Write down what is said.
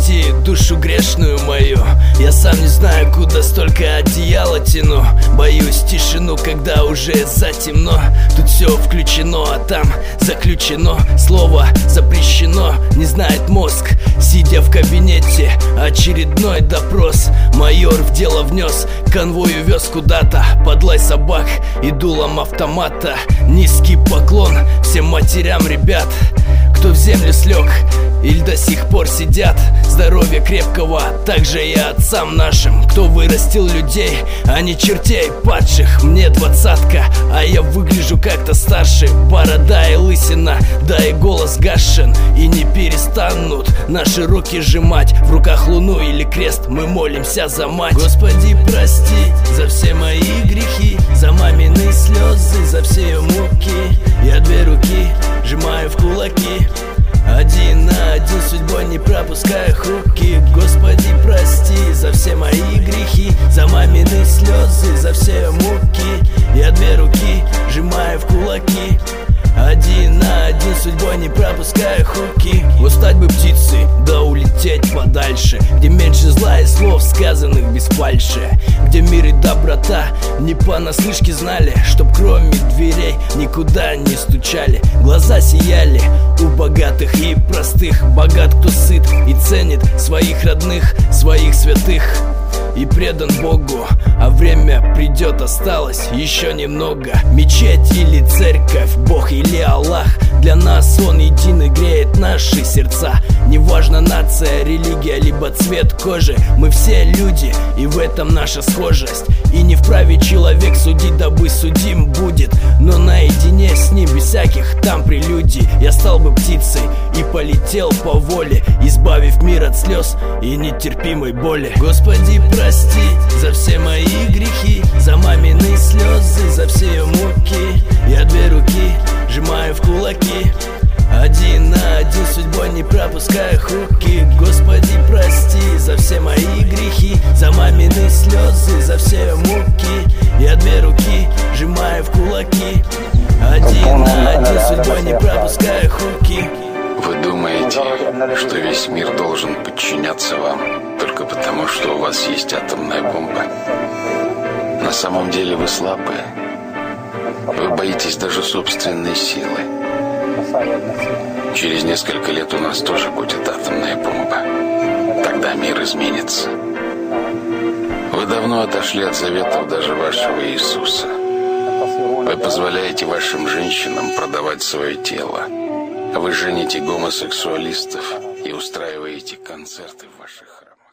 прости душу грешную мою. Я сам не знаю, куда столько одеяла тяну. Боюсь тишину, когда уже затемно. Тут все включено, а там заключено. Слово запрещено, не знает мозг. Сидя в кабинете, очередной допрос. Майор в дело внес, конвой увез куда-то под лай собак и дулом автомата. Низкий поклон всем матерям ребят, кто в землю слег или до сих пор сидят. Здоровья крепкого также и отцам нашим, кто вырастил людей, а не чертей падших. Мне 20-ка, а я выгляжу как-то старше. Борода и лысина, да и голос гашен. И не перестанут наши руки сжимать в руках луну или крест. Мы молимся за мать. Господи, прости за все мои грехи, за мамины слезы, за все ее муки. Я две руки сжимаю в кулаки, один на один судьбой не пропускаю руки. Господи, прости за все мои грехи, за мамины слезы, за все ее муки. Я две руки сжимаю в кулаки, один на один судьбой не пропускаю руки. Вот стать бы птицей, да улететь подальше, где меньше зла и слов, сказанных без фальши, где мир и доброта не понаслышке знали, чтоб кроме дверей никуда не стучали. Глаза сияли у богатых и простых. Богат, кто сыт и ценит своих родных, своих святых и предан Богу. А время придет, осталось еще немного. Мечеть или церковь, Бог или Аллах, для нас Он единый, греет наши сердца. Неважно нация, религия, либо цвет кожи, мы все люди, и в этом наша схожесть. И не вправе человек судить, дабы судим будет, но наедине с ним, без всяких там прелюдий. Я стал бы птицей и полетел по воле, избавив мир от слез и нетерпимой боли. Господи, прости за все мои грехи, за мамины слезы, за все ее муки. Я две руки сжимаю в кулаки, один на один судьбой не пропускаю руки. Господи, прости за все мои грехи, за мамины слезы, за все ее муки. Я две руки сжимаю в кулаки, один на один судьбой не пропускаю руки. Вы думаете, что весь мир должен подчиняться вам только потому, что у вас есть атомная бомба? На самом деле вы слабые. Вы боитесь даже собственной силы. Через несколько лет у нас тоже будет атомная бомба. Тогда мир изменится. Вы давно отошли от заветов даже вашего Иисуса. Вы позволяете вашим женщинам продавать свое тело. Вы жените гомосексуалистов и устраиваете концерты в ваших храмах.